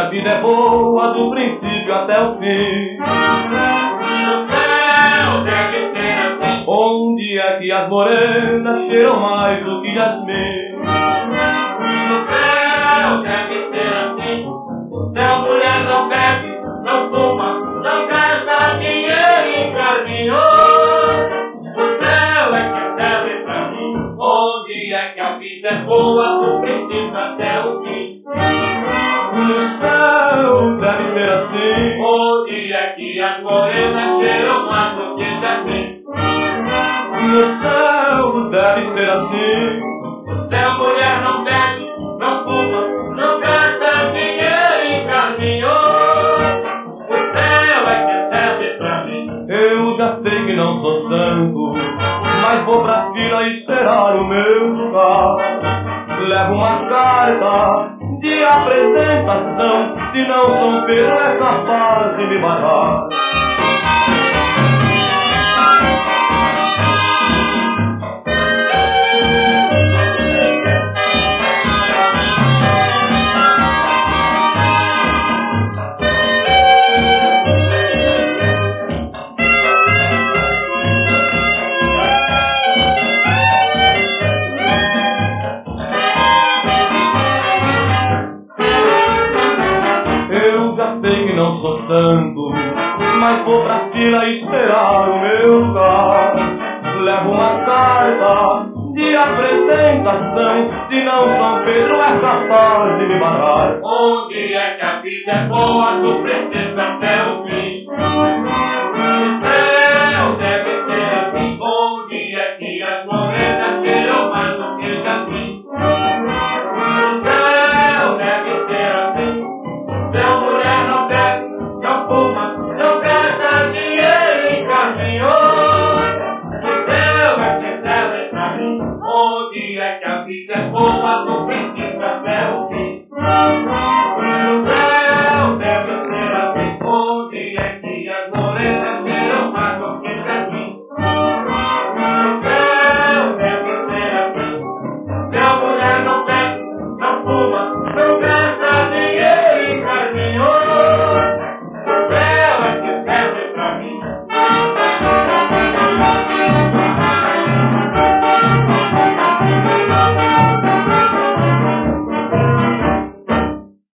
vida é boa do princípio até o fim. No céu deve ser assim. Onde é que as morenas cheiram mais do que jasmim? No céu deve ser assim. O céu mulher não bebe, não fuma, não gasta dinheiro em carminhos. O céu é que serve pra mim. Onde é que a vida é boa do princípio até o fim. No céu deve ser assim. Onde é que as morenas cheiram mais do que jasmim. No céu deve ser assim. O céu mulher não bebe, não fuma, não gasta dinheiro em carminhos. O céu é que serve pra mim. Eu já sei que não sou santo, mas vou pra fila esperar o meu lugar. Levo uma carta de apresentação, se não São Pedro é capaz de me barrar. Eu já sei que não sou santo, mas vou pra fila esperar o meu lugar. Levo uma carta de apresentação, se não São Pedro é capaz de me barrar. Onde é que a vida é boa do princípio até o fim.